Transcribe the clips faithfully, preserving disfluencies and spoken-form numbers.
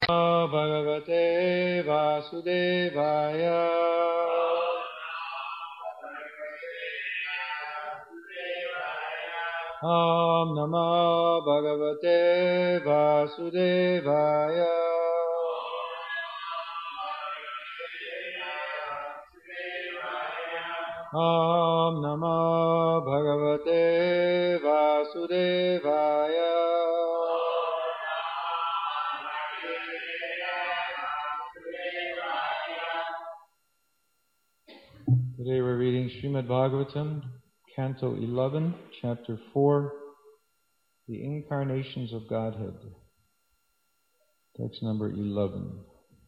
Bhagavate Vasudevaya. Om Namah Bhagavate Vasudevaya. Om Namah Bhagavate Vasudevaya. Today we're reading Srimad Bhagavatam, Canto eleven, Chapter four, The Incarnations of Godhead. Text number eleven.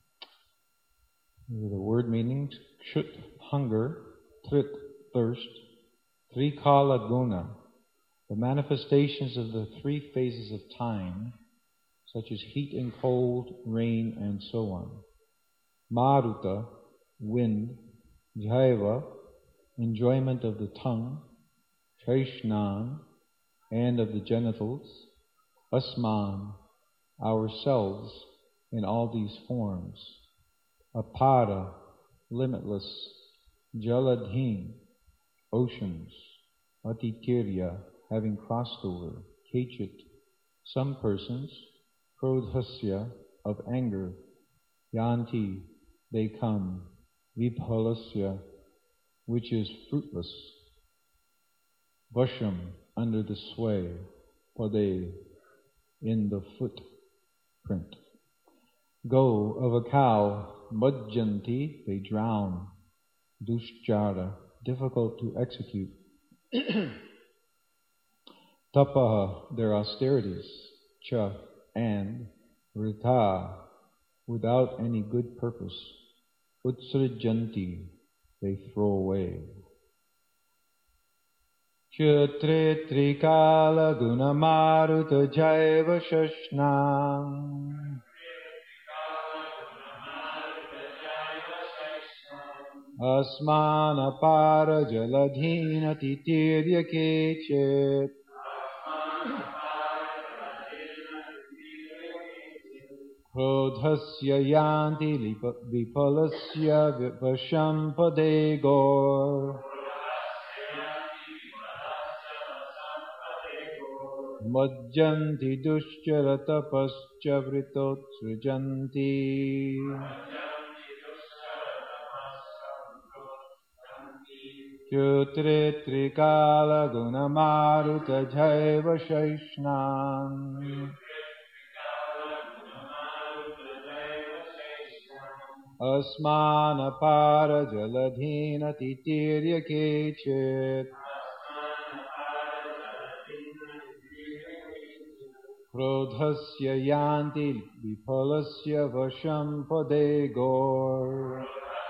The word meaning, Kshut, hunger, Trit, thirst, Trikala guna, the manifestations of the three phases of time, such as heat and cold, rain, and so on. Maruta, wind, Jaiva, enjoyment of the tongue, Trishnan, and of the genitals, Asman, ourselves, in all these forms, Apara, limitless, Jaladhin, oceans, Atitirya, having crossed over, Kechit, some persons, Krodhasya, of anger, Yanti, they come, Viphalasya, which is fruitless, Vasham, under the sway, Pade, in the footprint. Go, of a cow, Mujjanti, they drown, Dushjara, difficult to execute. Tapaha, their austerities, Cha, and Rita, without any good purpose. Utsrijanti, they throw away. Kshetre trikala gunamaruta jaiva shashnam. Asmana para jaladhina titirya kechet. Krodhasya yanti vipalasya vasham padegor. Majjanti dushcharata pascha vritot srijanti. Kyutre trikala gunamaruta jaiva shaishnam. Asmana para jaladhina titirya kechet. Krodhasya yanti vipalasya vasham padegor.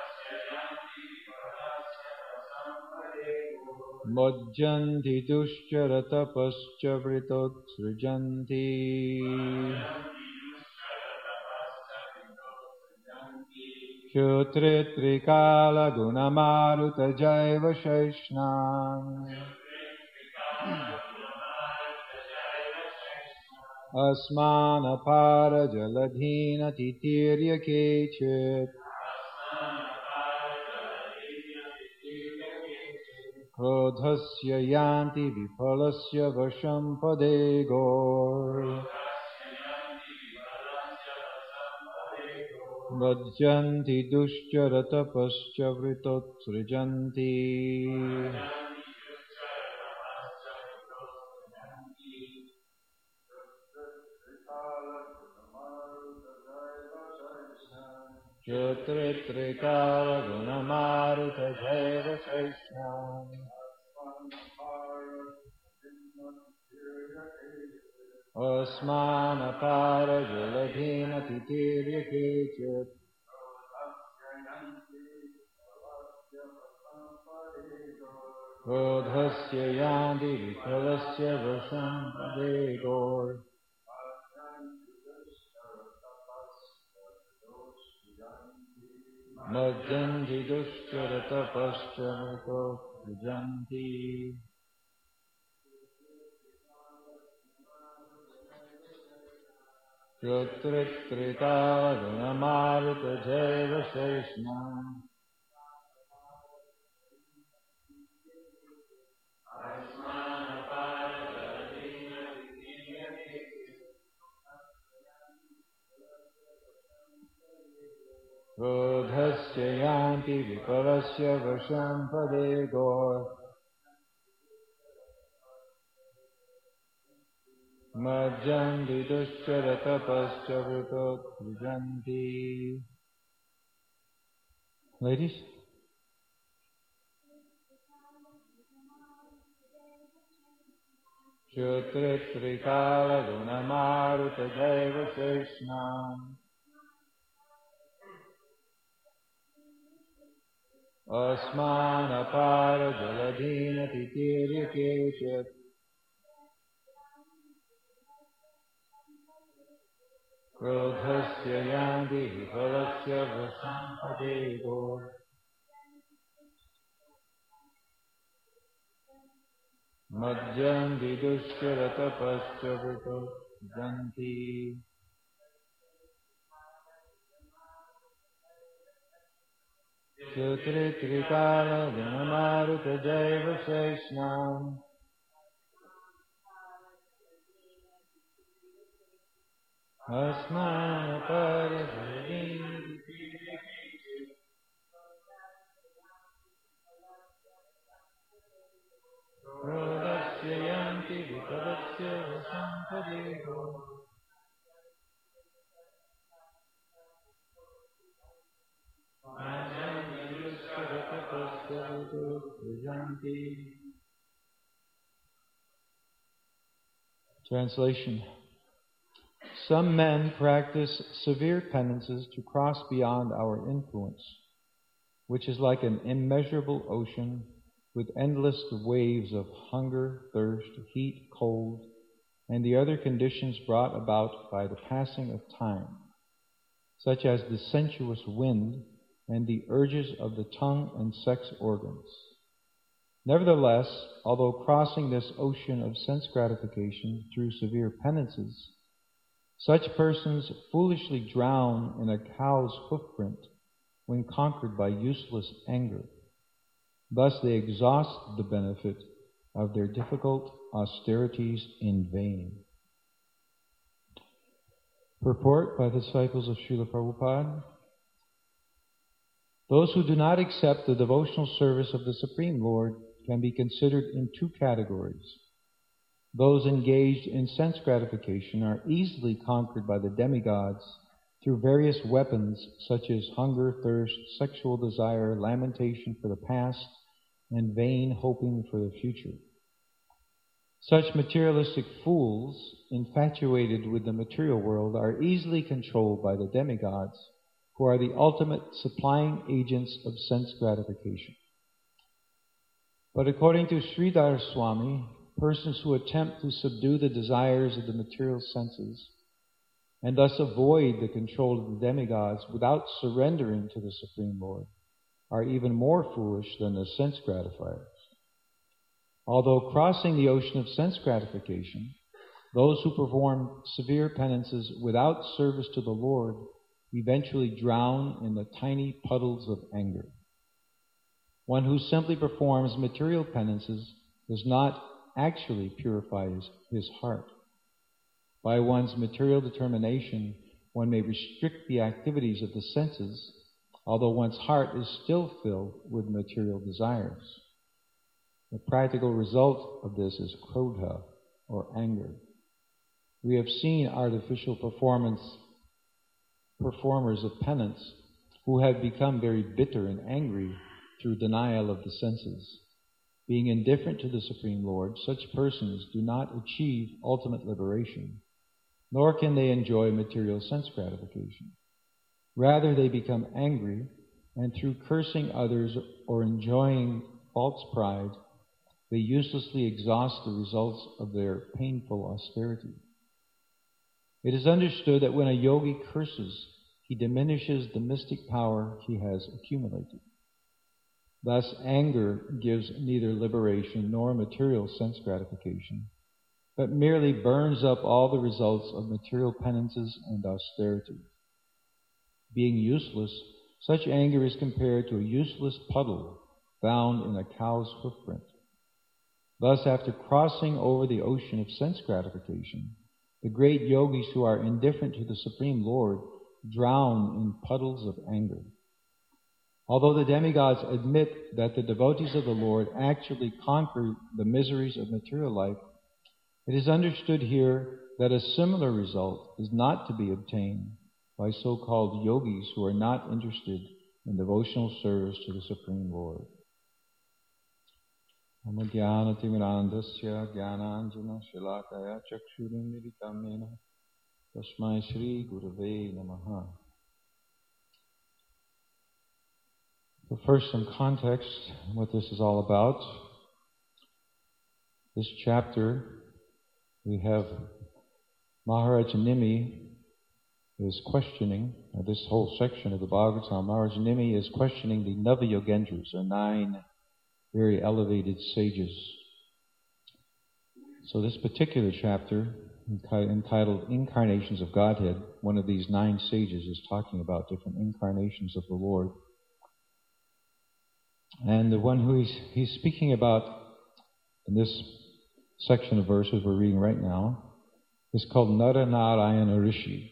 Majjanti dushcharata pascha vritot srijanti. Kshetre trikala gunamaruta jaiva shaishnam. Asmana para jaladhina titirya kechet. Krodhasya yanti vipalasya vasham padegor. Vajjanti dushcharata pascha vritot srijanti. Kshetre trikala gunamaruta jaiva shaishnam. Asmana para jaladhina titirya kechet. Krodhasya yanti vipalasya vasham padegor. Majjanti dushcharata pascha vritot srijanti. Yotritrikagunamarutajaiva Seshna Krodhasya yanti vipalasya vasham padego Majjandi dushyaratapasya vritot vrijanti. Ladies? Shutretrikala gunamaruta jaiva seshnam Asmanapara jaladhina titirikeshat Krodhasya yanti vipalasya vasampadego Majjam vidushyaratapasya vritot janti. Shutretrikala gunamaruta jaiva seshnam Asmanapara jaladhina Krodhasya yanti vipalasya vasampadego Majjam vidushyaratapasya vritot vrijanti. Translation. Some men practice severe penances to cross beyond our influence, which is like an immeasurable ocean with endless waves of hunger, thirst, heat, cold, and the other conditions brought about by the passing of time, such as the sensuous wind and the urges of the tongue and sex organs. Nevertheless, although crossing this ocean of sense gratification through severe penances, such persons foolishly drown in a cow's hoofprint when conquered by useless anger. Thus they exhaust the benefit of their difficult austerities in vain. Purport by the disciples of Srila Prabhupada. Those who do not accept the devotional service of the Supreme Lord can be considered in two categories. Those engaged in sense gratification are easily conquered by the demigods through various weapons such as hunger, thirst, sexual desire, lamentation for the past, and vain hoping for the future. Such materialistic fools, infatuated with the material world, are easily controlled by the demigods, who are the ultimate supplying agents of sense gratification. But according to Sridhar Swami, persons who attempt to subdue the desires of the material senses and thus avoid the control of the demigods without surrendering to the Supreme Lord are even more foolish than the sense gratifiers. Although crossing the ocean of sense gratification, those who perform severe penances without service to the Lord eventually drown in the tiny puddles of anger. One who simply performs material penances does not actually purify his, his heart. By one's material determination, one may restrict the activities of the senses, although one's heart is still filled with material desires. The practical result of this is krodha, or anger. We have seen artificial performance performers of penance who have become very bitter and angry through denial of the senses. Being indifferent to the Supreme Lord, such persons do not achieve ultimate liberation, nor can they enjoy material sense gratification. Rather, they become angry, and through cursing others or enjoying false pride, they uselessly exhaust the results of their painful austerity. It is understood that when a yogi curses, he diminishes the mystic power he has accumulated. Thus, anger gives neither liberation nor material sense gratification, but merely burns up all the results of material penances and austerity. Being useless, such anger is compared to a useless puddle found in a cow's hoofprint. Thus, after crossing over the ocean of sense gratification, the great yogis who are indifferent to the Supreme Lord drown in puddles of anger. Although the demigods admit that the devotees of the Lord actually conquer the miseries of material life, it is understood here that a similar result is not to be obtained by so-called yogis who are not interested in devotional service to the Supreme Lord. Nama jnana timirandasya jnananjana shalakaya chakshurim militam yena tasmai Shri Gurave Namaha. So first, some context on what this is all about. This chapter, we have Maharaj Nimi is questioning, uh, this whole section of the Bhagavatam, Maharaj Nimi is questioning the Nava-Yogendras, or nine very elevated sages. So this particular chapter, entitled Incarnations of Godhead, one of these nine sages is talking about different incarnations of the Lord. And the one who he's, he's speaking about in this section of verses we're reading right now is called Nara Narayana Rishi.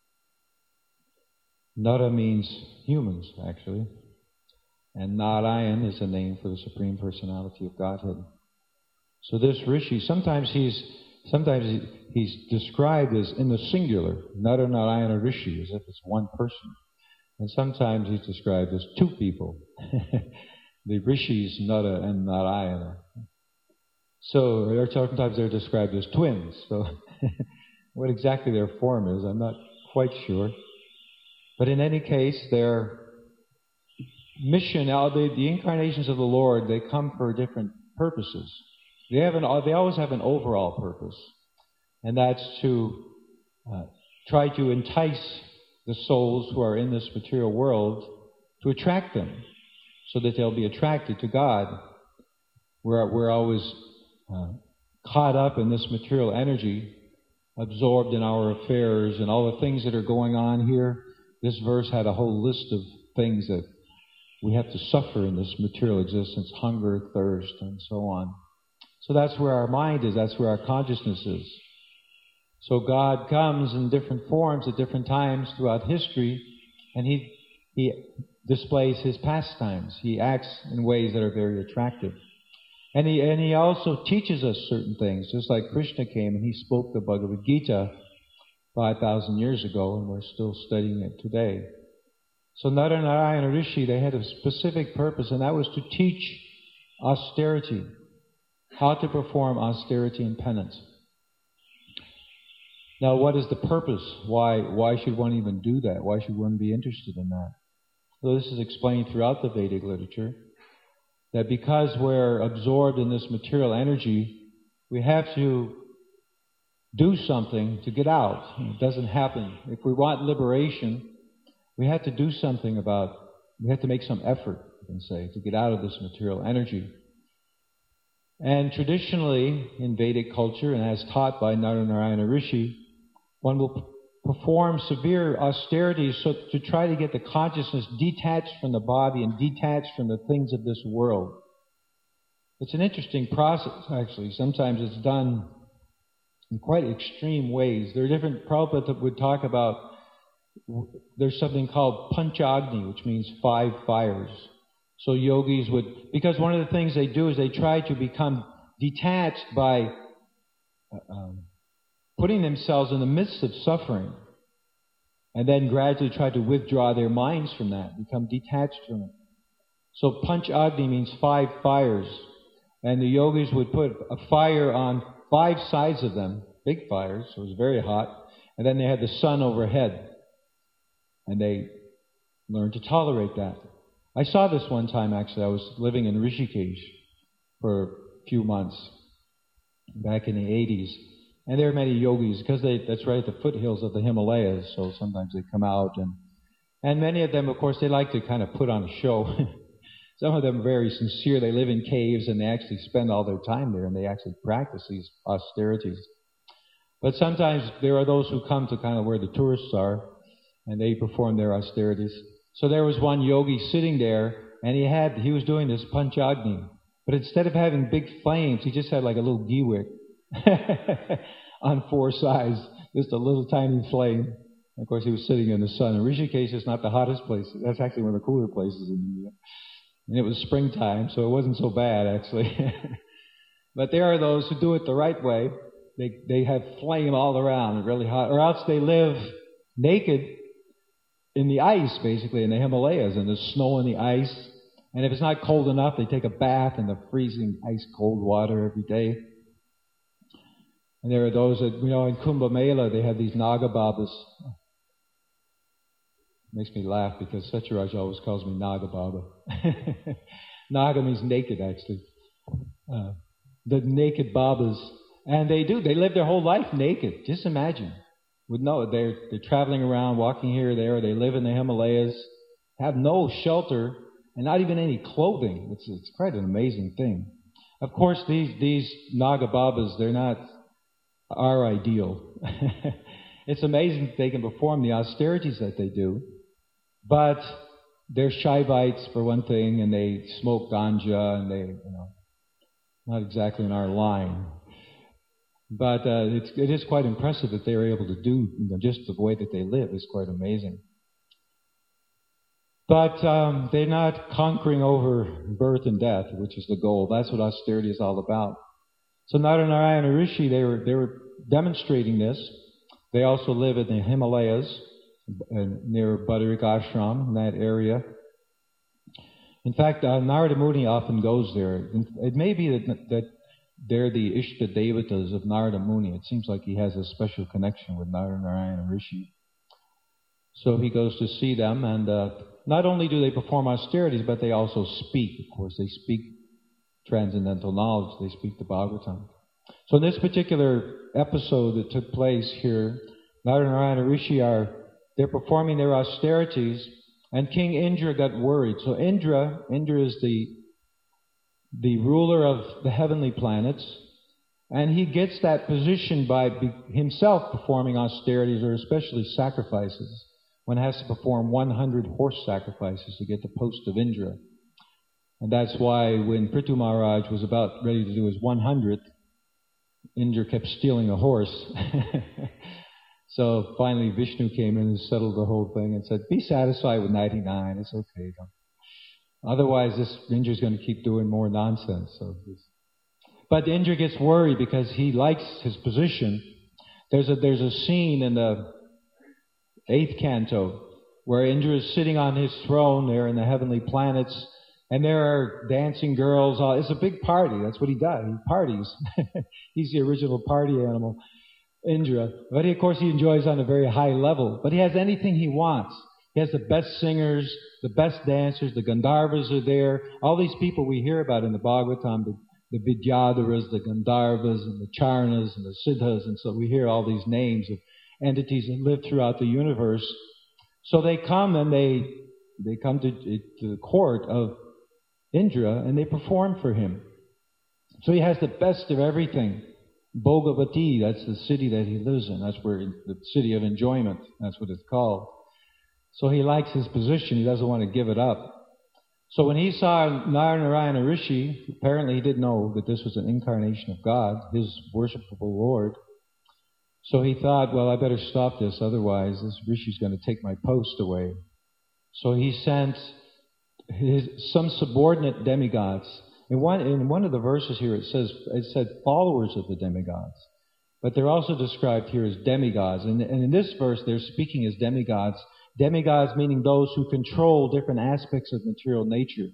Nara means humans, actually. And Narayan is a name for the Supreme Personality of Godhead. So this Rishi, sometimes he's sometimes he, he's described as in the singular, Nara Narayana Rishi, as if it's one person. And sometimes he's described as two people. The Rishis, Nara and Narayana. So, or sometimes they're described as twins. So, what exactly their form is, I'm not quite sure. But in any case, their mission, the, the incarnations of the Lord, they come for different purposes. They have an, they always have an overall purpose, and that's to uh, try to entice the souls who are in this material world, to attract them, so that they'll be attracted to God. We're, we're always uh, caught up in this material energy, absorbed in our affairs and all the things that are going on here. This verse had a whole list of things that we have to suffer in this material existence, hunger, thirst, and so on. So that's where our mind is, that's where our consciousness is. So God comes in different forms at different times throughout history, and He He displays His pastimes. He acts in ways that are very attractive. And He and He also teaches us certain things, just like Krishna came and He spoke the Bhagavad Gita five thousand years ago, and we're still studying it today. So Nara Narayana Rishi, they had a specific purpose, and that was to teach austerity, how to perform austerity and penance. Now, what is the purpose? Why, why should one even do that? Why should one be interested in that? Well, this is explained throughout the Vedic literature, that because we're absorbed in this material energy, we have to do something to get out. It doesn't happen. If we want liberation, we have to do something about, we have to make some effort, you can say, to get out of this material energy. And traditionally, in Vedic culture, and as taught by Nara Narayana Rishi, one will perform severe austerities so to try to get the consciousness detached from the body and detached from the things of this world. It's an interesting process, actually. Sometimes it's done in quite extreme ways. There are different, Prabhupada that would talk about, there's something called Panchagni, which means five fires. So yogis would, because one of the things they do is they try to become detached by uh, um, putting themselves in the midst of suffering, and then gradually try to withdraw their minds from that, become detached from it. So Panchagni means five fires, and the yogis would put a fire on five sides of them, big fires, so it was very hot, and then they had the sun overhead, and they learned to tolerate that. I saw this one time, actually. I was living in Rishikesh for a few months back in the eighties. And there are many yogis, because they, that's right at the foothills of the Himalayas, so sometimes they come out. And, and many of them, of course, they like to kind of put on a show. Some of them are very sincere. They live in caves and they actually spend all their time there and they actually practice these austerities. But sometimes there are those who come to kind of where the tourists are and they perform their austerities. So there was one yogi sitting there and he had, he was doing this panchagni. But instead of having big flames, he just had like a little ghee wick on four sides, just a little tiny flame. And of course, he was sitting in the sun. And Rishikesh is not the hottest place. That's actually one of the cooler places in India. And it was springtime, so it wasn't so bad, actually. But there are those who do it the right way. They they have flame all around, really hot. Or else they live naked in the ice, basically, in the Himalayas, and there's snow in the ice. And if it's not cold enough, they take a bath in the freezing ice-cold water every day. And there are those that, you know, in Kumbh Mela, they have these Naga Babas. Makes me laugh because Satyaraj always calls me Naga Baba. Naga means naked, actually. Uh, the naked Babas. And they do. They live their whole life naked. Just imagine. With no, they're, they're traveling around, walking here or there. They live in the Himalayas, have no shelter, and not even any clothing. It's, it's quite an amazing thing. Of course, these, these Naga Babas, they're not our ideal. It's amazing that they can perform the austerities that they do. But they're Shaivites, for one thing, and they smoke ganja, and they, you know, not exactly in our line. But uh, it's, it is quite impressive that they are able to do, you know, just the way that they live is quite amazing. But um, they're not conquering over birth and death, which is the goal. That's what austerity is all about. So Naranarayana Rishi, they were, they were demonstrating this. They also live in the Himalayas, near Badarik Ashram, in that area. In fact, uh, Narada Muni often goes there. It may be that, that they're the Ishta Devatas of Narada Muni. It seems like he has a special connection with Naranarayana Rishi. So he goes to see them, and uh, not only do they perform austerities, but they also speak. Of course, they speak transcendental knowledge. They speak the Bhagavatam. So in this particular episode that took place here, Naranarayana Rishi are They're performing their austerities, and King Indra got worried. So Indra, Indra is the, the ruler of the heavenly planets, and he gets that position by be, himself performing austerities, or especially sacrifices. One has to perform one hundred horse sacrifices to get the post of Indra. And that's why when Prithu Maharaj was about ready to do his one hundredth, Indra kept stealing a horse. So finally Vishnu came in and settled the whole thing and said, be satisfied with ninety-nine, it's okay. Don't. Otherwise this Indra's going to keep doing more nonsense. So, but Indra gets worried because he likes his position. There's a, there's a scene in the eighth canto where Indra is sitting on his throne there in the heavenly planets, and there are dancing girls. It's a big party. That's what he does. He parties. He's the original party animal. Indra, but he, of course he enjoys on a very high level, but he has anything he wants. He has the best singers, the best dancers, the Gandharvas are there, all these people we hear about in the Bhagavatam, the, the Vidyadharas, the Gandharvas, and the Charnas, and the Siddhas, and so we hear all these names of entities that live throughout the universe. So they come and they they come to, to the court of Indra, and they perform for him. So he has the best of everything. Bhogavati, that's the city that he lives in. That's where the city of enjoyment, that's what it's called. So he likes his position. He doesn't want to give it up. So when he saw Naranarayana Rishi, apparently he didn't know that this was an incarnation of God, his worshipable Lord. So he thought, well, I better stop this, otherwise this Rishi's going to take my post away. So he sent his, some subordinate demigods. In one, in one of the verses here, it says it said followers of the demigods, but they're also described here as demigods. And, and in this verse, they're speaking as demigods. Demigods meaning those who control different aspects of material nature.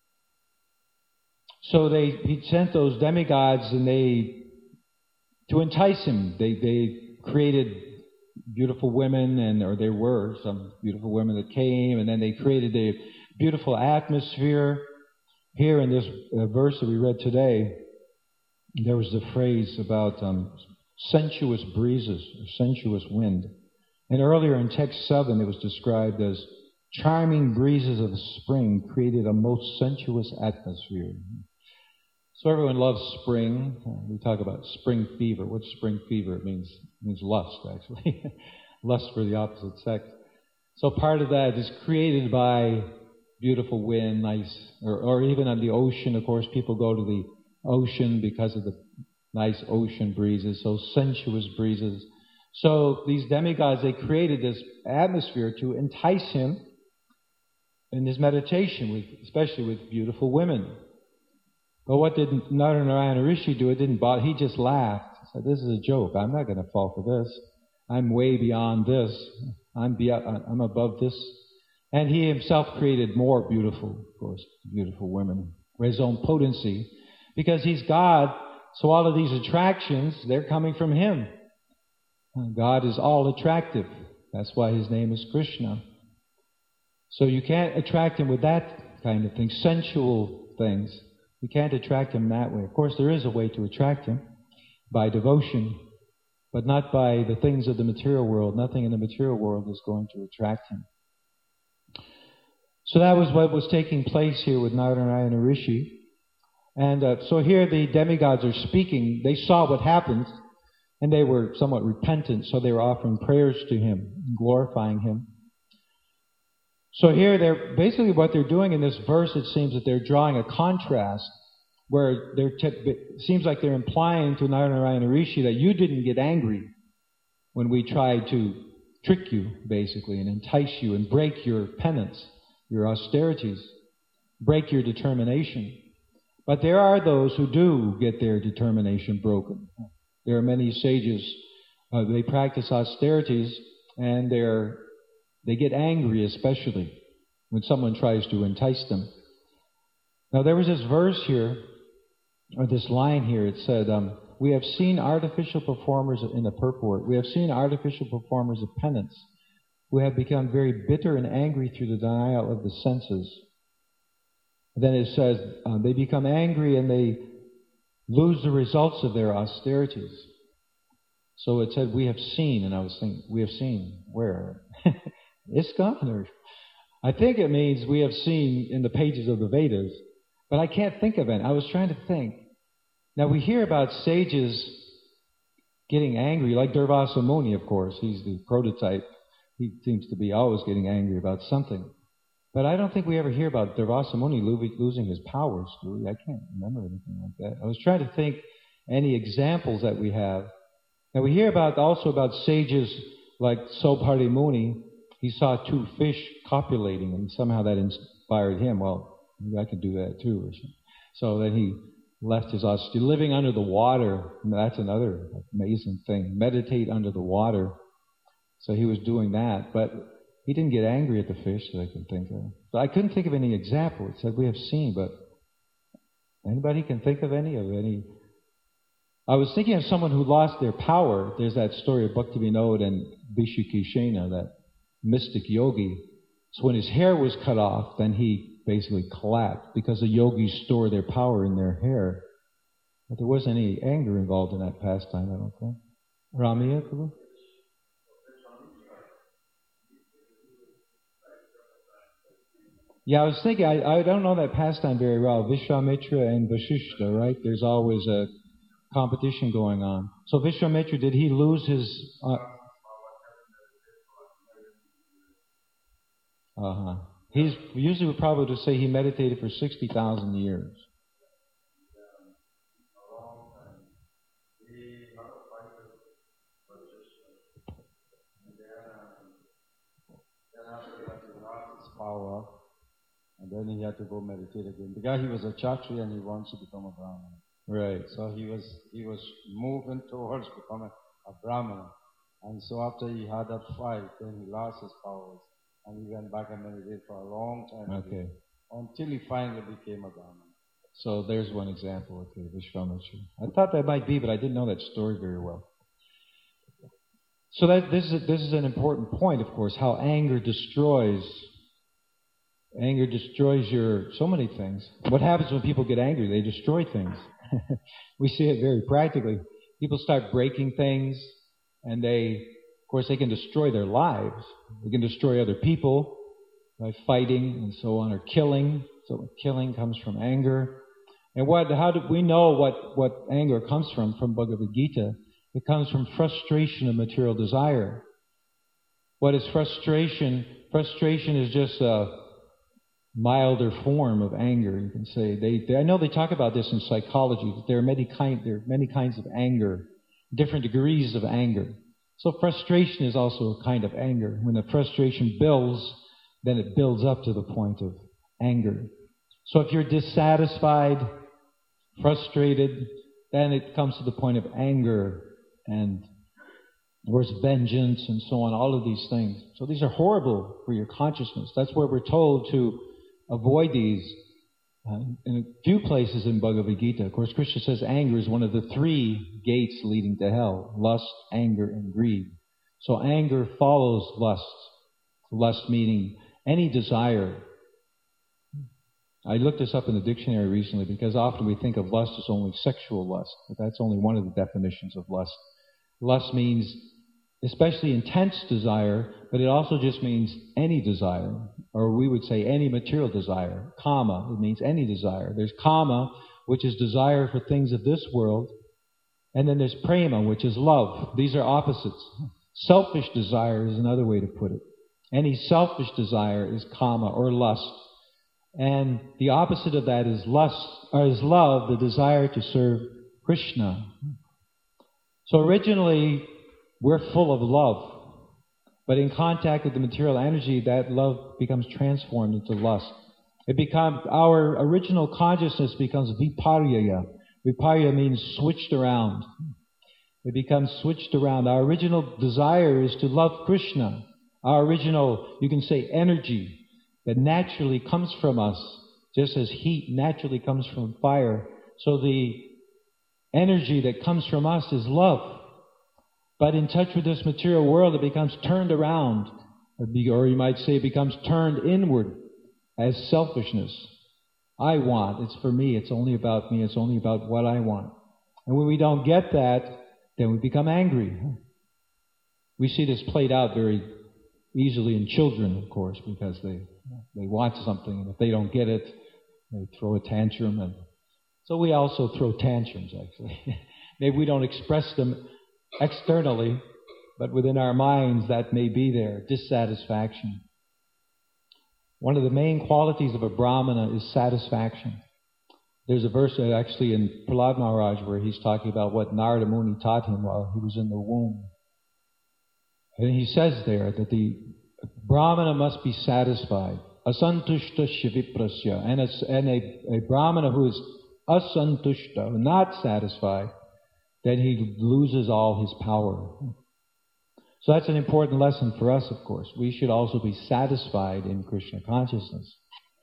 So they he sent those demigods, and they to entice him. They they created beautiful women, and or there were some beautiful women that came, and then they created a beautiful atmosphere. Here in this uh, verse that we read today, there was the phrase about um, sensuous breezes, or sensuous wind. And earlier in text seven, it was described as charming breezes of spring created a most sensuous atmosphere. So everyone loves spring. We talk about spring fever. What's spring fever? It means it means lust, actually. Lust for the opposite sex. So part of that is created by beautiful wind, nice, or, or even on the ocean. Of course, people go to the ocean because of the nice ocean breezes, so sensuous breezes. So these demigods, they created this atmosphere to entice him in his meditation, with, especially with beautiful women. But what did Naranayana Rishi do? It didn't bother. He just laughed. He said, "This is a joke. I'm not going to fall for this. I'm way beyond this. I'm beyond, I'm above this." And he himself created more beautiful, of course, beautiful women, for his own potency, because he's God. So all of these attractions, they're coming from him. God is all attractive. That's why his name is Krishna. So you can't attract him with that kind of thing, sensual things. You can't attract him that way. Of course, there is a way to attract him, by devotion, but not by the things of the material world. Nothing in the material world is going to attract him. So that was what was taking place here with Naranayana Rishi. And uh, so here the demigods are speaking. They saw what happened, and they were somewhat repentant, so they were offering prayers to him, glorifying him. So here, they're basically what they're doing in this verse, it seems that they're drawing a contrast where they're t- it seems like they're implying to Naranayana Rishi that you didn't get angry when we tried to trick you, basically, and entice you and break your penance, your austerities, break your determination. But there are those who do get their determination broken. There are many sages, uh, they practice austerities, and they're They get angry, especially when someone tries to entice them. Now, there was this verse here, or this line here. It said, um, we have seen artificial performers in the purport. We have seen artificial performers of penance who have become very bitter and angry through the denial of the senses. And then it says, uh, they become angry and they lose the results of their austerities. So it said, we have seen, and I was thinking, we have seen, where? ISKCON, or I think it means we have seen in the pages of the Vedas, but I can't think of any. I was trying to think. Now we hear about sages getting angry, like Durvasa Muni, of course. He's the prototype. He seems to be always getting angry about something. But I don't think we ever hear about Durvasa Muni losing his powers, do we? I can't remember anything like that. I was trying to think any examples that we have. Now we hear about also about sages like Sobhari Muni. He saw two fish copulating, and somehow that inspired him. Well, maybe I could do that too. So then he left his austere, living under the water. That's another amazing thing. Meditate under the water. So he was doing that, but he didn't get angry at the fish that I can think of. But I couldn't think of any example. It said we have seen, but anybody can think of any of any? I was thinking of someone who lost their power. There's that story of Bhaktivinoda and Vishikishena, that mystic yogi. So when his hair was cut off, then he basically collapsed because the yogis store their power in their hair. But there wasn't any anger involved in that pastime, I don't think. Ramya, Prabhu? Yeah, I was thinking, I, I don't know that pastime very well. Vishwamitra and Vasishta, right? There's always a competition going on. So Vishwamitra, did he lose his... Uh, Uh-huh. He's usually would probably say he meditated for sixty thousand years. Power, and then he had to go meditate again. The guy, he was a Kshatriya and he wants to become a Brahmana. Right. So he was he was moving towards becoming a Brahmana. And so after he had that fight, then he lost his powers. And he went back and meditated for a long time. Okay. Until he finally became a Brahmin. So there's one example, okay, Vishwamitra. I thought that might be, but I didn't know that story very well. So that this is a, this is an important point, of course, how anger destroys. Anger destroys your so many things. What happens when people get angry? They destroy things. We see it very practically. People start breaking things, and they, of course, they can destroy their lives. They can destroy other people. by fighting and so on, or killing. So killing comes from anger. And what? How do we know what, what anger comes from? From Bhagavad Gita. It comes from frustration of material desire. What is frustration? Frustration is just a milder form of anger, you can say. They, they, I know they talk about this in psychology, that there are many kind, there are many kinds of anger, different degrees of anger. So frustration is also a kind of anger. When the frustration builds, then it builds up to the point of anger. So if you're dissatisfied, frustrated, then it comes to the point of anger and where's vengeance and so on, all of these things. So these are horrible for your consciousness. That's where we're told to avoid these uh, in a few places in Bhagavad Gita. Of course, Krishna says anger is one of the three gates leading to hell: lust, anger, and greed. So anger follows lust. Lust meaning any desire. I looked this up in the dictionary recently because often we think of lust as only sexual lust, but that's only one of the definitions of lust. Lust means especially intense desire, but it also just means any desire, or we would say any material desire. Kama, it means any desire. There's kama, which is desire for things of this world, and then there's prema, which is love. These are opposites. Selfish desire is another way to put it. Any selfish desire is kama, or lust. And the opposite of that is lust, or is love, the desire to serve Krishna. So originally, we're full of love. But in contact with the material energy, that love becomes transformed into lust. It becomes, our original consciousness becomes viparya. Viparya means switched around. It becomes switched around. Our original desire is to love Krishna. Our original, you can say, energy that naturally comes from us, just as heat naturally comes from fire. So the energy that comes from us is love. But in touch with this material world, it becomes turned around, or you might say it becomes turned inward as selfishness. I want, it's for me, it's only about me, it's only about what I want. And when we don't get that, then we become angry. We see this played out very easily in children, of course, because they they want something, and if they don't get it, they throw a tantrum. And so we also throw tantrums, actually. Maybe we don't express them externally, but within our minds that may be there, dissatisfaction. One of the main qualities of a Brahmana is satisfaction. There's a verse actually in Prahlad Maharaj where he's talking about what Narada Muni taught him while he was in the womb. And he says there that the Brahmana must be satisfied. Asantushta shiviprasya. And, a, and a, a Brahmana who is asantushta, not satisfied, then he loses all his power. So that's an important lesson for us, of course. We should also be satisfied in Krishna consciousness.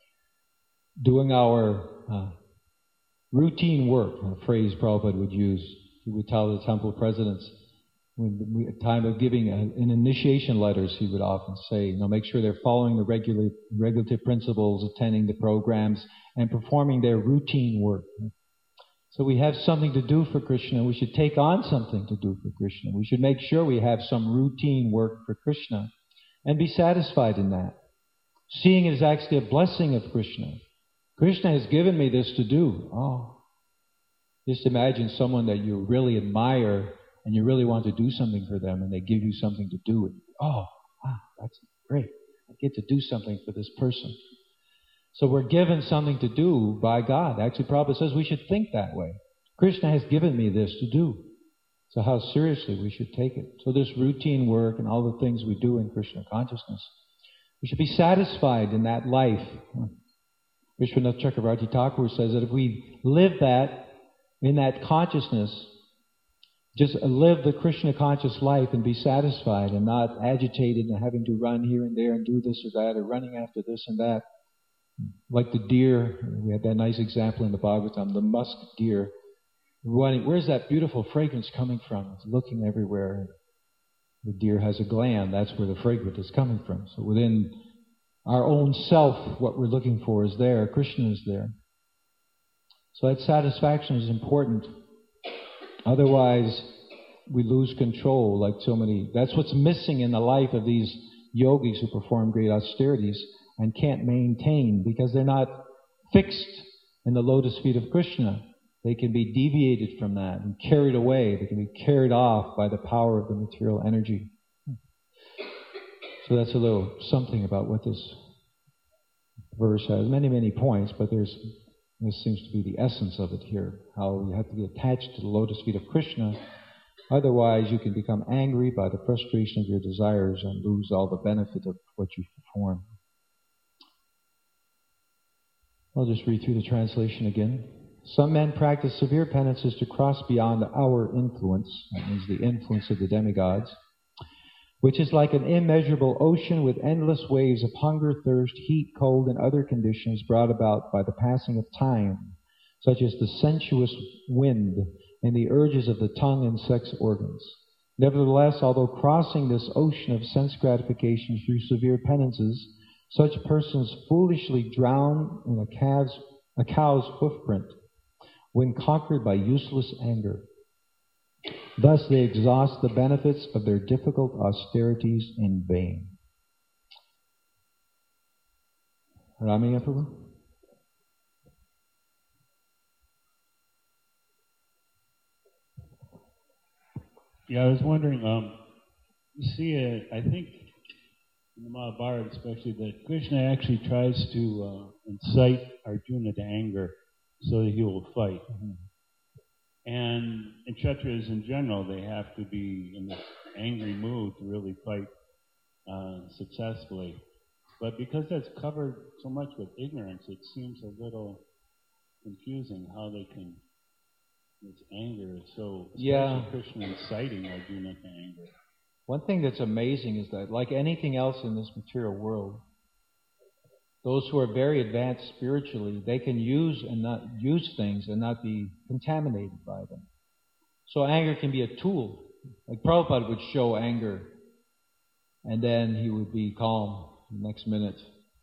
Doing our uh, routine work, a phrase Prabhupada would use. He would tell the temple presidents, when we, at time of giving a, in initiation letters, he would often say, you know, make sure they're following the regular, regulative principles, attending the programs, and performing their routine work. So we have something to do for Krishna. We should take on something to do for Krishna. We should make sure we have some routine work for Krishna and be satisfied in that. Seeing it as actually a blessing of Krishna. Krishna has given me this to do. Oh, just imagine someone that you really admire and you really want to do something for them, and they give you something to do. And, oh, wow, that's great. I get to do something for this person. So we're given something to do by God. Actually, Prabhupada says we should think that way. Krishna has given me this to do. So how seriously we should take it. So this routine work and all the things we do in Krishna consciousness, we should be satisfied in that life. Vishwanath Chakravarti Thakur says that if we live that, in that consciousness, just live the Krishna conscious life and be satisfied and not agitated and having to run here and there and do this or that or running after this and that. Like the deer, we had that nice example in the Bhagavatam, the musk deer. Running, where's that beautiful fragrance coming from? It's looking everywhere. The deer has a gland, that's where the fragrance is coming from. So within our own self, what we're looking for is there, Krishna is there. So that satisfaction is important. Otherwise, we lose control like so many. That's what's missing in the life of these yogis who perform great austerities and can't maintain because they're not fixed in the lotus feet of Krishna. They can be deviated from that and carried away. They can be carried off by the power of the material energy. So that's a little something about what this verse has. Many, many points, but there's this seems to be the essence of it here, how you have to be attached to the lotus feet of Krishna. Otherwise, you can become angry by the frustration of your desires and lose all the benefit of what you've performed. I'll just read through the translation again. Some men practice severe penances to cross beyond our influence, that means the influence of the demigods, which is like an immeasurable ocean with endless waves of hunger, thirst, heat, cold, and other conditions brought about by the passing of time, such as the sensuous wind and the urges of the tongue and sex organs. Nevertheless, although crossing this ocean of sense gratification through severe penances, such persons foolishly drown in a, calf's, a cow's hoofprint when conquered by useless anger. Thus they exhaust the benefits of their difficult austerities in vain. Rami, Prabhu? Yeah, I was wondering, um, you see, uh, I think in the Mahabharata especially, that Krishna actually tries to uh, incite Arjuna to anger so that he will fight. Mm-hmm. And in Kshatriyas in general, they have to be in this angry mood to really fight uh, successfully. But because that's covered so much with ignorance, it seems a little confusing how they can, this anger is so, especially yeah. Krishna inciting Arjuna to anger. One thing that's amazing is that, like anything else in this material world, those who are very advanced spiritually, they can use and not use things and not be contaminated by them. So anger can be a tool. Like Prabhupada would show anger, and then he would be calm the next minute.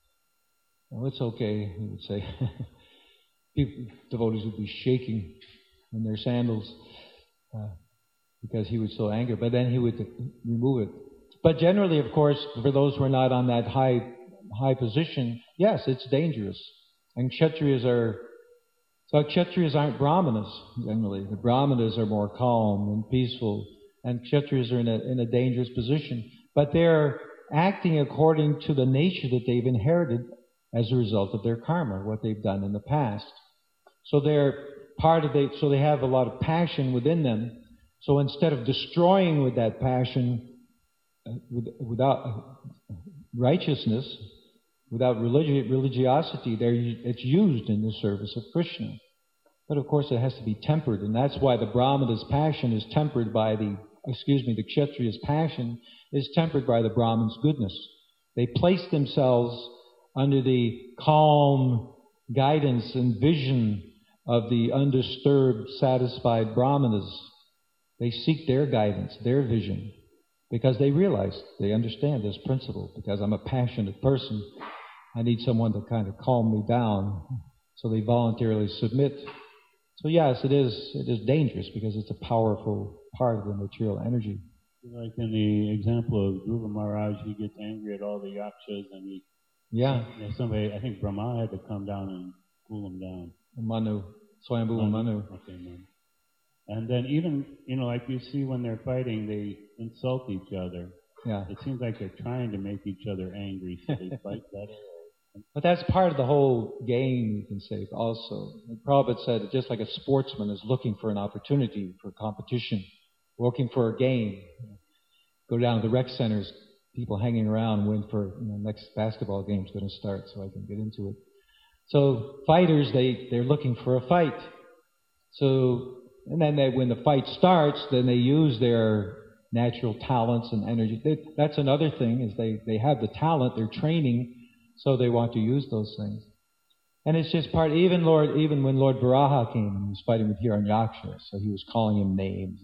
Oh, it's okay, he would say. People, devotees would be shaking in their sandals uh, because he would show anger, but then he would remove it. But generally, of course, for those who are not on that high high position, yes, it's dangerous. And Kshatriyas are, so Kshatriyas aren't Brahmanas, generally. The Brahmanas are more calm and peaceful, and Kshatriyas are in a, in a dangerous position. But they're acting according to the nature that they've inherited as a result of their karma, what they've done in the past. So they're part of the, so they have a lot of passion within them. So instead of destroying with that passion, uh, with, without righteousness, without religi- religiosity, it's used in the service of Krishna. But of course it has to be tempered, and that's why the Brahmana's passion is tempered by the, excuse me, the Kshatriya's passion is tempered by the Brahman's goodness. They place themselves under the calm guidance and vision of the undisturbed, satisfied Brahmanas. They seek their guidance, their vision, because they realize, they understand this principle. Because I'm a passionate person, I need someone to kind of calm me down. So they voluntarily submit. So yes, it is it is dangerous because it's a powerful part of the material energy. Like in the example of Dhruva Maharaj, he gets angry at all the yakshas, and he yeah, somebody, I think Brahma had to come down and cool him down. Manu, Swayambhuva Manu. Okay, Manu. And then even, you know, like you see when they're fighting, they insult each other. Yeah. It seems like they're trying to make each other angry so they fight better. But that's part of the whole game, you can say, also. Like Prabhupada said, just like a sportsman is looking for an opportunity for competition, looking for a game. Go down to the rec centers, people hanging around waiting for, you know, next basketball game's going to start so I can get into it. So fighters, they, they're looking for a fight. So, and then they, when the fight starts, then they use their natural talents and energy. They, that's another thing, is they, they have the talent, they're training, so they want to use those things. And it's just part, even Lord, even when Lord Varaha came, he was fighting with Hiranyaksha, so he was calling him names.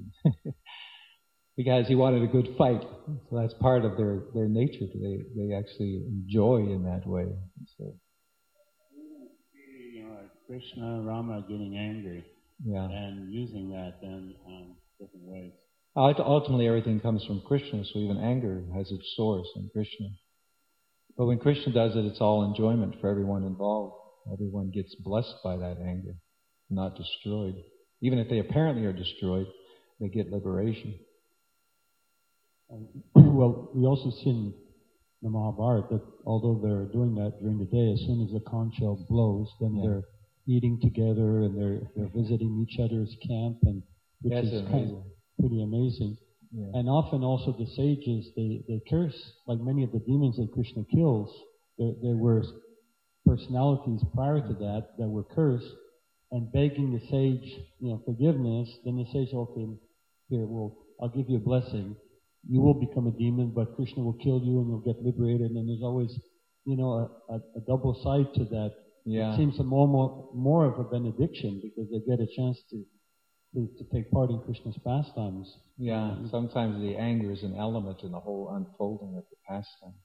Because he wanted a good fight. So that's part of their, their nature. They they actually enjoy in that way. So, you know, Krishna, Rama getting angry. Yeah. And using that then um, different ways. Ultimately, everything comes from Krishna, so even anger has its source in Krishna. But when Krishna does it, it's all enjoyment for everyone involved. Everyone gets blessed by that anger, not destroyed. Even if they apparently are destroyed, they get liberation. Um, well, we also see in the Mahabharata that although they're doing that during the day, as soon as the conch shell blows, then yeah. they're eating together and they're they're visiting each other's camp, and which That's is amazing. kind of pretty amazing. Yeah. And often also the sages, they, they curse, like many of the demons that Krishna kills, there, there were personalities prior to that that were cursed, and begging the sage, you know, forgiveness. Then the sage, okay, here, well, I'll give you a blessing. You will become a demon, but Krishna will kill you and you'll get liberated. And there's always, you know, a, a, a double side to that. Yeah. It seems a more, more, more of a benediction because they get a chance to, to, to take part in Krishna's pastimes. Yeah, sometimes the anger is an element in the whole unfolding of the pastime.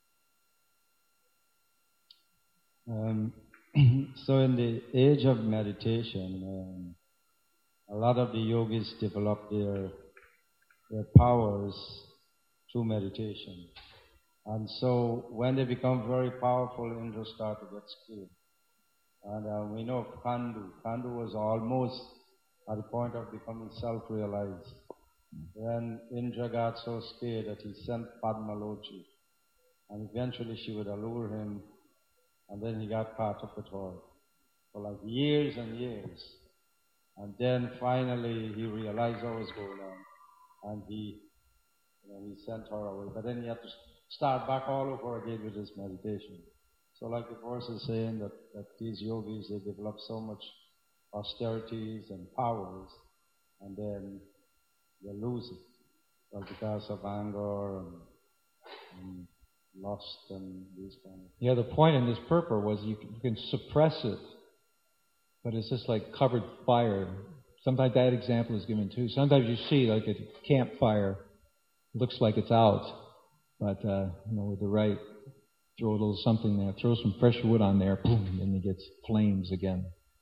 Um, so in the age of meditation, um, a lot of the yogis develop their their powers through meditation. And so when they become very powerful, Indra starts to get scared. And uh, we know Kandu. Kandu was almost at the point of becoming self-realized. Then Indra got so scared that he sent Padmalochi. And eventually she would allure him, and then he got caught up with her for like years and years. And then finally he realized what was going on, and he, you know, he sent her away. But then he had to start back all over again with his meditation. So like the verse is saying that, that these yogis, they develop so much austerities and powers, and then they lose it. Well, because of anger and, and lust and these kind of things. Yeah, the point in this purport was you can, you can suppress it, but it's just like covered fire. Sometimes that example is given too. Sometimes you see like a campfire, looks like it's out, but uh, you know, with the right, throw a little something there, throw some fresh wood on there, boom, and it gets flames again.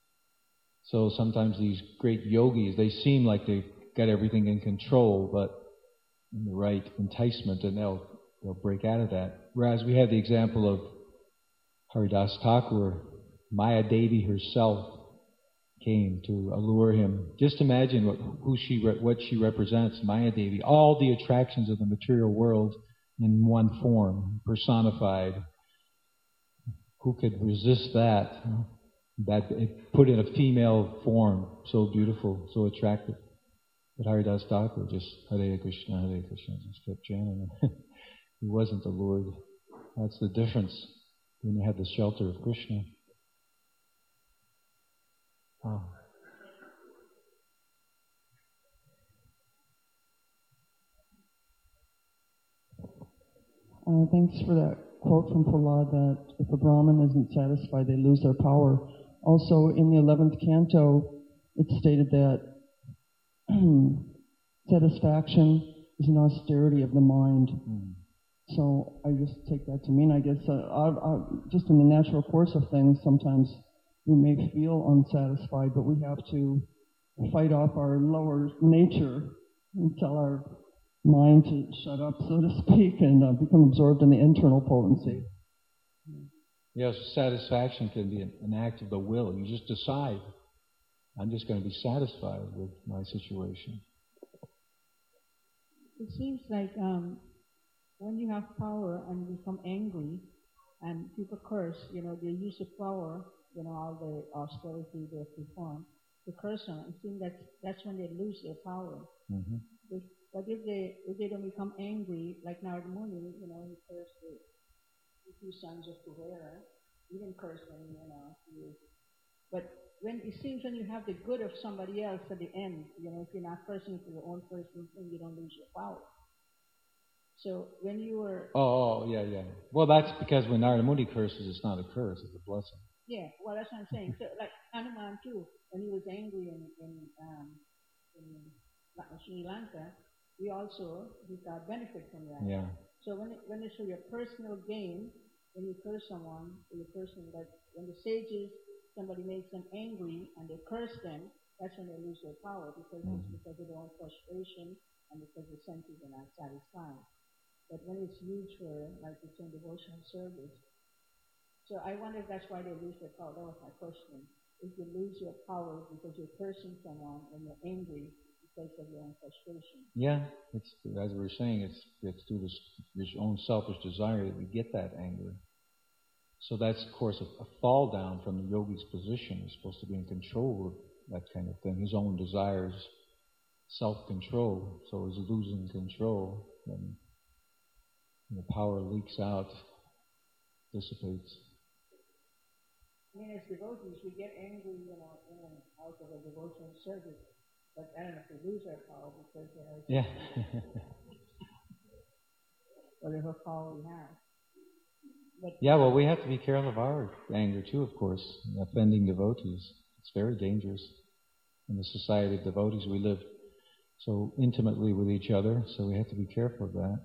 So sometimes these great yogis, they seem like they got everything in control, but in the right enticement, and they'll they'll break out of that. Whereas we have the example of Haridas Thakur, Maya Devi herself came to allure him. Just imagine what who she what she represents, Maya Devi. All the attractions of the material world in one form, personified. Who could resist that? That it put in a female form, so beautiful, so attractive. But Haridas Thakur just Hare Krishna, Hare Krishna, just kept chanting. He wasn't allured. That's the difference when you have the shelter of Krishna. Oh. Uh, thanks for that quote from Prahlad that if a Brahmin isn't satisfied, they lose their power. Also, in the eleventh canto, it's stated that satisfaction is an austerity of the mind. Mm. So I just take that to mean, I guess, uh, I, I, just in the natural course of things, sometimes we may feel unsatisfied, but we have to fight off our lower nature and tell our mind to shut up, so to speak, and uh, become absorbed in the internal potency. Yes, satisfaction can be an, an act of the will. You just decide, I'm just going to be satisfied with my situation. It seems like um, when you have power and you become angry and people curse, you know, they use the power, you know, all the austerity they perform to curse on. It seems that that's when they lose their power. Mm-hmm. If, but if they if they don't become angry, like Narada Muni, you know, he cursed the, the two sons of Kuvera. He didn't curse them, you know. He, but when it seems when you have the good of somebody else at the end, you know, if you're not cursing for your own person, then you don't lose your power. So when you were... Oh, oh, yeah, yeah. Well, that's because when Narada Muni curses, it's not a curse, it's a blessing. Yeah, well, that's what I'm saying. So, like Hanuman, too, when he was angry in, in, um, in Sri Lanka, he also he got benefit from that. Yeah. So when it, when it's for your personal gain, when you curse someone, or your person, that when the sages, somebody makes them angry and they curse them, that's when they lose their power, because mm-hmm. it's because of their own frustration and because the senses are not satisfied. But when it's used for, like it's in devotional service, so I wonder if that's why they lose their power. That was my question. If you lose your power because you're cursing someone and you're angry because of your own frustration. Yeah, it's as we were saying, it's it's through this, this own selfish desire that we get that anger. So that's, of course, a, a fall down from the yogi's position. He's supposed to be in control of that kind of thing. His own desires, self-control. So he's losing control, and the power leaks out, dissipates. I mean, as devotees, we get angry, you know, in and out of a devotional service, but I don't know if we lose our power because, you know, yeah, whatever power we have. But yeah. Well, we have to be careful of our anger too, of course, offending devotees. It's very dangerous. In the society of devotees, we live so intimately with each other, so we have to be careful of that.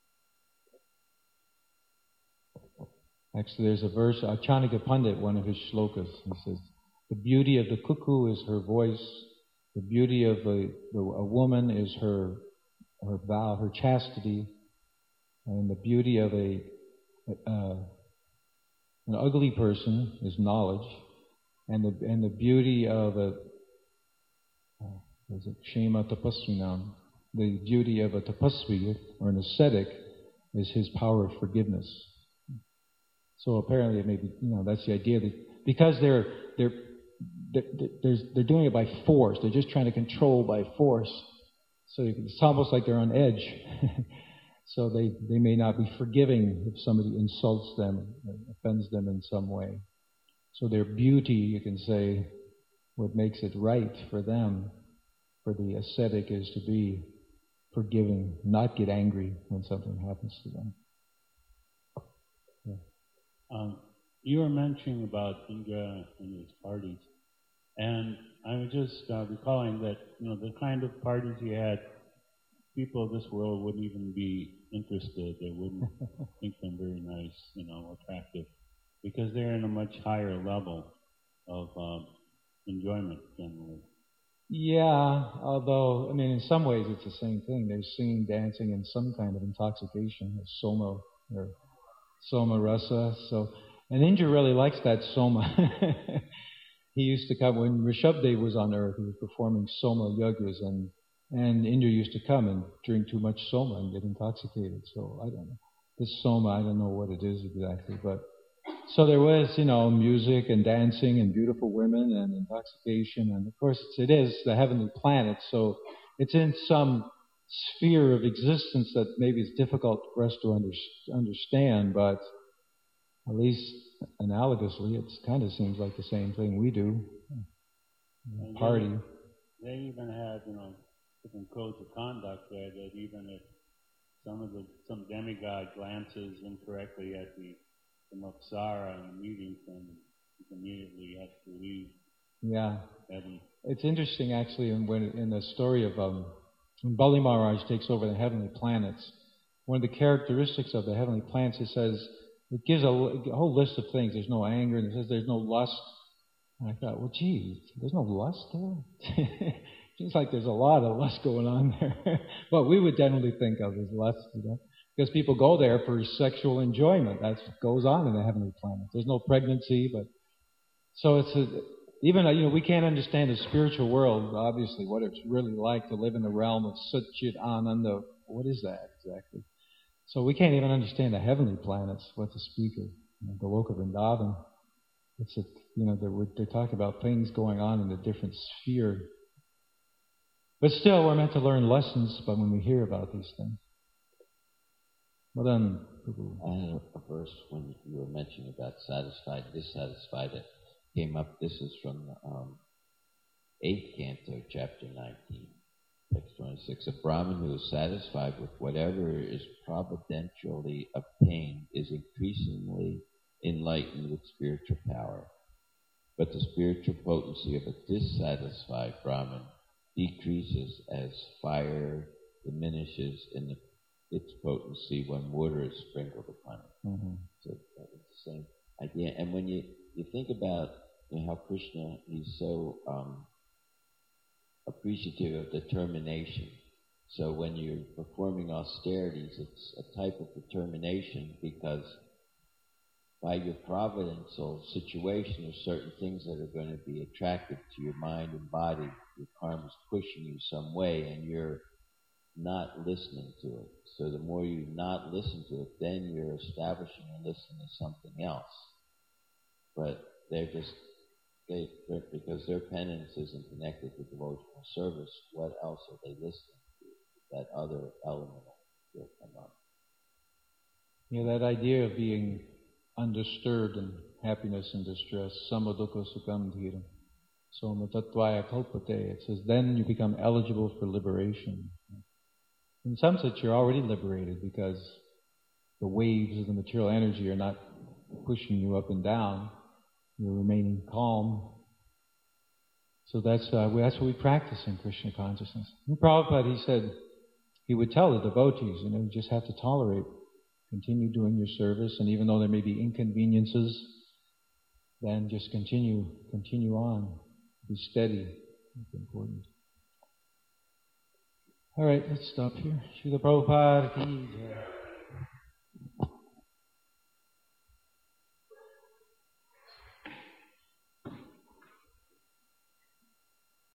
Actually, there's a verse, uh, Chanakya Pandit, one of his shlokas, he says, the beauty of the cuckoo is her voice, the beauty of a, a woman is her her vow, her chastity, and the beauty of a uh, an ugly person is knowledge, and the and the beauty of a uh, is it Shema Tapasvinam, the beauty of a tapasvi or an ascetic is his power of forgiveness. So apparently, it may be, you know, that's the idea that because they're they're they're, they're, they're doing it by force, they're just trying to control by force. So it's almost like they're on edge. So they, they may not be forgiving if somebody insults them, offends them in some way. So their beauty, you can say, what makes it right for them, for the ascetic, is to be forgiving, not get angry when something happens to them. Um, you were mentioning about Indra and his parties, and I was just uh, recalling that, you know, the kind of parties he had, people of this world wouldn't even be interested. They wouldn't think them very nice, you know, attractive, because they're in a much higher level of um, enjoyment generally. Yeah, although, I mean, in some ways it's the same thing. They're singing, dancing, in some kind of intoxication, or soma, or soma rasa. So, and Indra really likes that soma. He used to come, when Rishabdev was on earth, he was performing soma yagas, and and Indra used to come and drink too much soma and get intoxicated. So, I don't know. This soma, I don't know what it is exactly, but so there was, you know, music and dancing and beautiful women and intoxication, and of course it is the heavenly planet, so it's in some sphere of existence that maybe is difficult for us to under, understand, but at least analogously, it kind of seems like the same thing we do. And Party. They, they even have, you know, different codes of conduct there that even if some of the some demigod glances incorrectly at the the Mapsara in the meeting, then immediately have to leave. Yeah. Heaven. It's interesting, actually, in, when, in the story of um, when Bali Maharaj takes over the heavenly planets, one of the characteristics of the heavenly planets, it says, it gives a, a whole list of things. There's no anger, and it says there's no lust. And I thought, well, gee, there's no lust there? Seems like there's a lot of lust going on there. What we would generally think of as lust, you know. Because people go there for sexual enjoyment. That's what goes on in the heavenly planet. There's no pregnancy, but so it's a, even you know we can't understand the spiritual world, obviously, what it's really like to live in the realm of Satchit Ananda. What is that exactly? So we can't even understand the heavenly planets. What to speak of, you know, Goloka Vrindavan. It's a, you know they're, they're talking about things going on in a different sphere. But still, we're meant to learn lessons. But when we hear about these things. Well then, I had a verse when you were mentioning about satisfied, dissatisfied. It came up. This is from the um, eighth canto, chapter nineteen, text twenty-six. A Brahmin who is satisfied with whatever is providentially obtained is increasingly enlightened with spiritual power. But the spiritual potency of a dissatisfied Brahmin decreases as fire diminishes in the its potency when water is sprinkled upon it. Mm-hmm. So that was the same idea. And when you, you think about, you know, how Krishna, he's so um, appreciative of determination. So when you're performing austerities, it's a type of determination because by your providential situation, there's certain things that are going to be attractive to your mind and body. Your karma's pushing you some way, and you're not listening to it. So the more you not listen to it, then you're establishing and listening to something else. But they're just, they, they're, because their penance isn't connected to devotional service, what else are they listening to? That other element will come up. You know, that idea of being undisturbed in happiness and distress, samadukha sukham dhiram, soma tattvaya kalpate. It says, then you become eligible for liberation. In some sense, you're already liberated because the waves of the material energy are not pushing you up and down. You're remaining calm. So that's uh, that's what we practice in Krishna consciousness. And Prabhupada, he said, he would tell the devotees, you know, you just have to tolerate. Continue doing your service, and even though there may be inconveniences, then just continue, continue on. Be steady. That's important. All right, let's stop here. Srila Prabhupada ki jai.